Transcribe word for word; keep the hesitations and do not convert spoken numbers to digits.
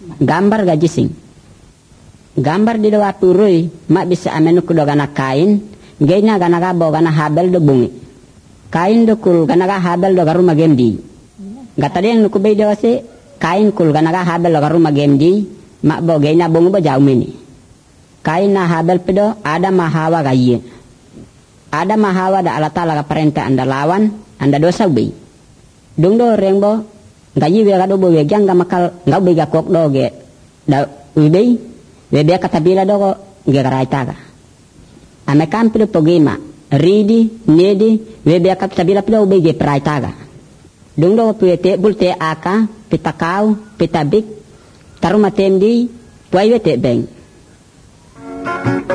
gambar gajising gambar di dawa turui mak bisa amenu kudo gana kain gena gana ga bo gana habel do bungi kain do kul gana ga habel do garuma gemdi gata yang nuku be dawa se kain kul gana ga habel do garuma gemdi mak bo gena bungu bo jauh meni kain na habel pedo ada mahawa gaye ada mahawa da Allah Ta'ala ga perintah anda lawan anda dosa ubi dung do rengbo gayi we ga do bo we janga makal ngau be ga kok do ge da ubi we be kata bila do ge garaita ga ame kampido pogema ridi nedi we be kata bila pedo be ge praita ga dung do puete bulte aka pitakau pitabik taruma temdi puai we te beng